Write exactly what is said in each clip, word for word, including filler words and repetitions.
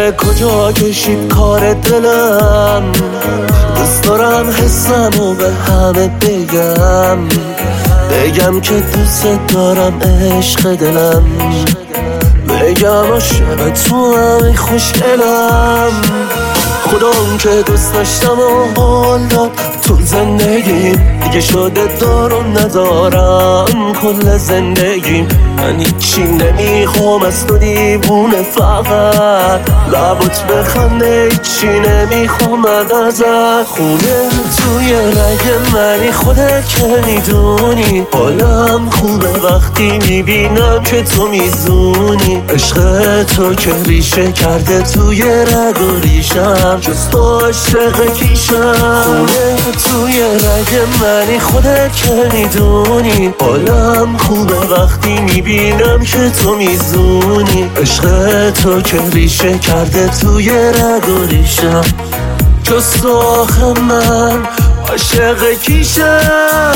کجا کشید کار دلم، دوست دارم حسمو به همه بگم، بگم که دوست دارم عشق دلم، بگم عاشق تو هم خوشگلم. خدا اون که دوست داشتم و حال داد تو زندگیم، دیگه شده دارم ندارم کل زندگیم. من هیچی نمیخوام از تو دیوونه، فقط لبات بخنده، هیچی نمیخوام ازت. خونه توی رگ منی، خودت که میدونی حالم خوبه وقتی میبینم که تو میزونی. عشق تو که ریشه کرده توی رگ و ریشم، جز تو عاشق کیشم. خونه توی رگ منی، خودت که میدونی حالم خوبه وقتی میبینم که تو میزونی. عشق تو که ریشه کرده توی رگ و ریشم، جز تو آخه من عاشق کیشم.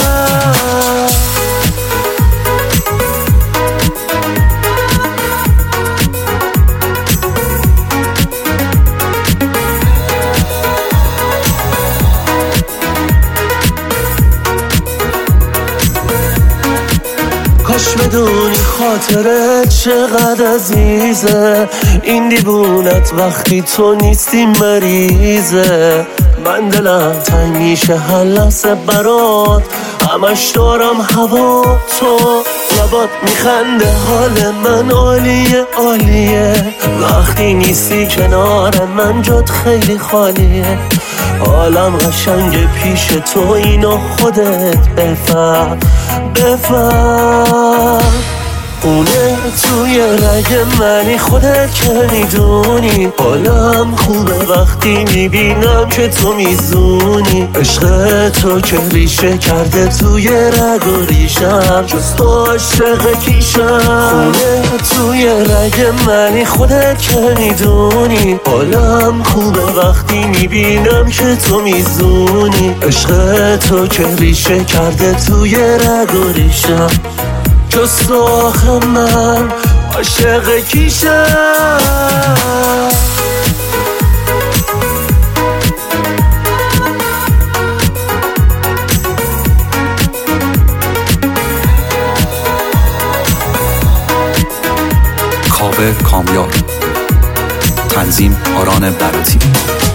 کاش بدونی خاطره چقدر عزیزه، این دیوونت وقتی تو نیستی مریضه. من دلم تنگ میشه هر لحظه برات، همش دارم هوا تو، لبات میخنده حال من عالیه عالیه. وقتی نیستی کنار من جات خیلی خالیه، حالم قشنگ پیش تو، اینو خودت بفهم بفهم. خونه توی رگ منی، خودت که میدونی حالم خوبه وقتی میبینم که تو میزونی. عشق تو که ریشه کرده توی رگ و ریشم، جز تو عاشق کیشم. خونه توی رگ منی، خودت که میدونی حالم خوبه وقتی میبینم که تو میزونی. عشق تو که ریشه کرده توی رگ و ریشم، جز تو آخه من عاشق کیشم. کاوه کامیار، تنظیم آران براتی.